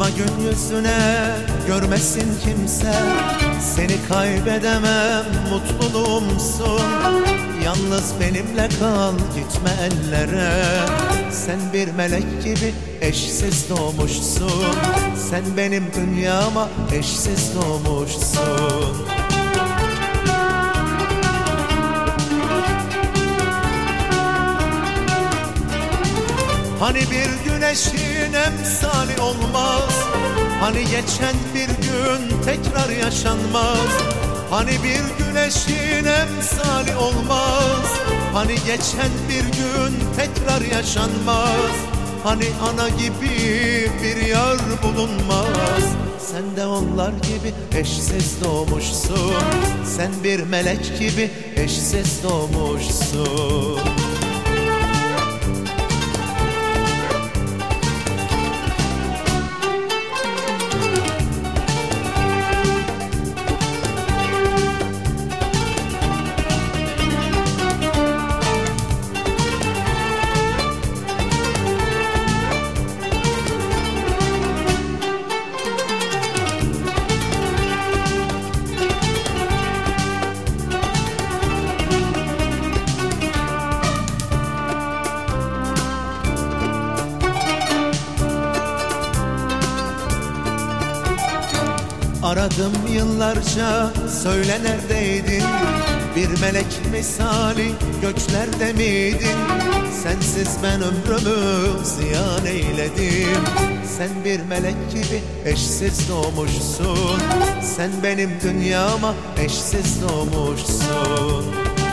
gün yüzüne görmesin kimse, seni kaybedemem mutluluğumsun. Yalnız benimle kal, gitme ellere. Sen bir melek gibi eşsiz doğmuşsun. Sen benim dünyama eşsiz doğmuşsun. Hani bir güneşin emsali olmaz, hani geçen bir gün tekrar yaşanmaz. Hani bir güneşin emsali olmaz, hani geçen bir gün tekrar yaşanmaz. Hani ana gibi bir yar bulunmaz. Sen de onlar gibi eşsiz doğmuşsun. Sen bir melek gibi eşsiz doğmuşsun. Aradım yıllarca, söyle neredeydin? Bir melek misali göklerde miydin? Sensiz ben ömrümü ziyan eyledim. Sen bir melek gibi eşsiz doğmuşsun. Sen benim dünyama eşsiz doğmuşsun.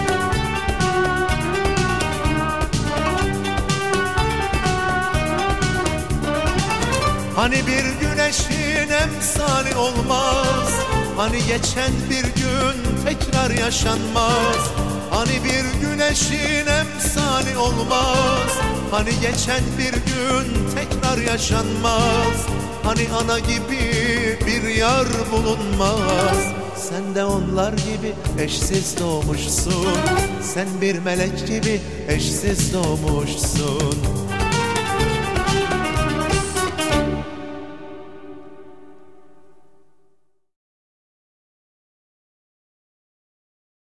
Hani bir güneşin emsali olmaz, hani geçen bir gün tekrar yaşanmaz. Hani bir güneşin emsali olmaz, hani geçen bir gün tekrar yaşanmaz. Hani ana gibi bir yar bulunmaz. Sen de onlar gibi eşsiz doğmuşsun. Sen bir melek gibi eşsiz doğmuşsun.